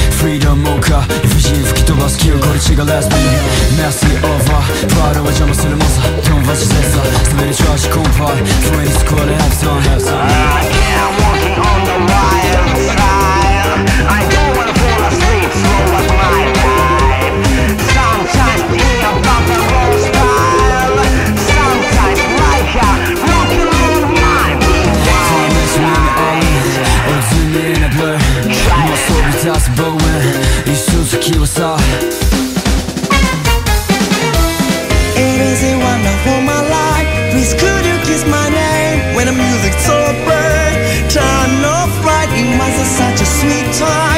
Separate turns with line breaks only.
Freedom mocha 理不尽吹き飛ばす記憶これ違うレスピン Messy over プライドは邪魔する猛者友達でさ滑り調子コンパイ不意に救われ Have some
I can't walking on the wild side. I don't wanna fall asleep, slow up my life. Sometimes in a rock and roll style, sometimes like a rock and roll mind.
Finest ring on 落ちになる今そび立つボーン一瞬先はさ
It is a wonderful my life. Please could you kiss my name when the music's so bright? Turn off right, it was such a sweet time.